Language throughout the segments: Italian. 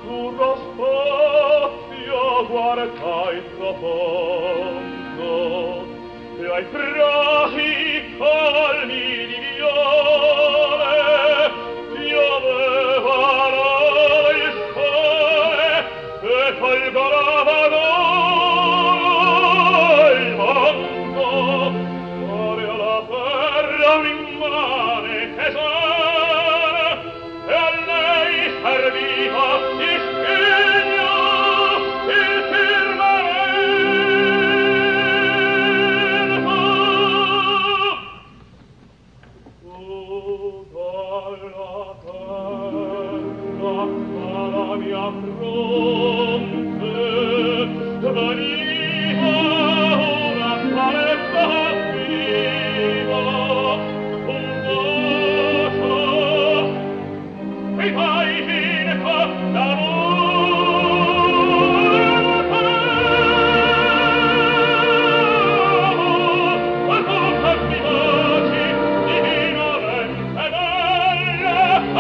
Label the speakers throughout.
Speaker 1: l'azzurro spazio guarda in profondo e ai prati colmi di viole piovevano il sole e folgoravano il mondo ore alla terra un'immane tesoro e a lei serviva di spigno il firmamento. Dalla terra alla mia fronte veniva una saletta viva, un bacio e vai vinta d'amore. Ma tu cambi voci divinamente bella,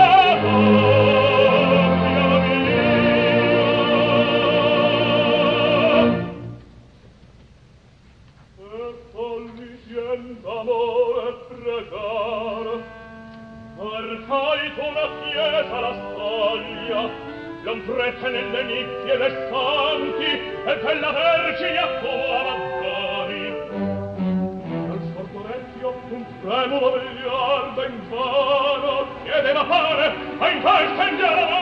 Speaker 1: amore mio. E folli sien d'amore pregare, arcai tu la chiesa la spoglia, l'ombretta nelle nicchie dei santi e della Vergine a tua avanzari. Al sordo orecchio un tremulo vegliardo invano chiedeva fare a in testa indiana.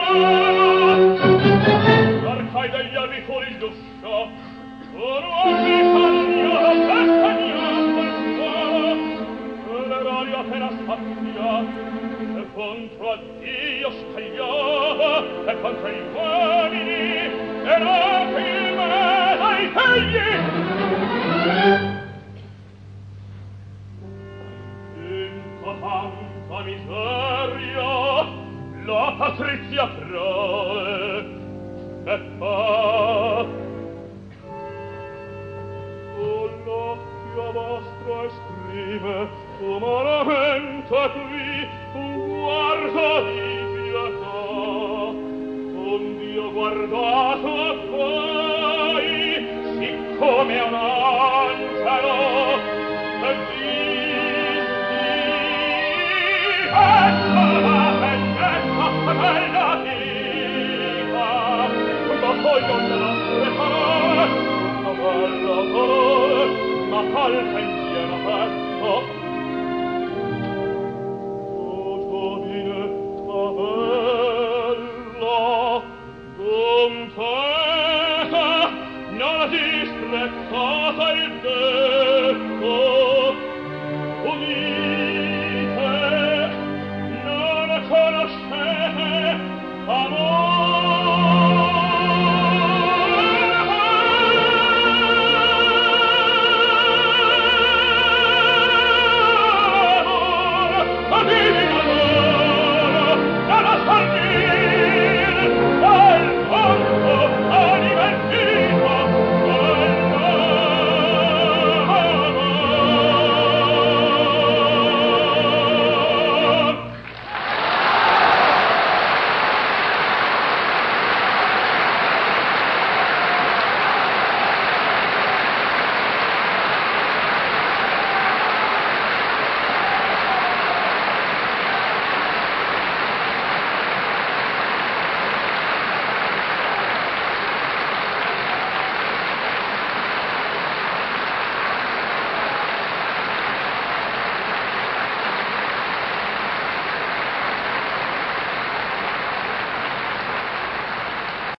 Speaker 1: Arcai degli albi fuori il guscio, un uomo italiano pestagnando il suolo, e l'erario appena spazia, e contro a Dio scagliava, e contro gli uomini, e lacrime ai figli. In tanta miseria, la patrizia trae, e fa l'occhio vostro esprime umanamente qui un guardo di pietà, un Dio guardato poi siccome un angelo e dissi ecco la vendetta della vita, ma poi non le nostre parole bella colore, ma calca in pieno petto. O giovinetta bella, dompeta, non disprezzata il detto, udite, non conoscete amore.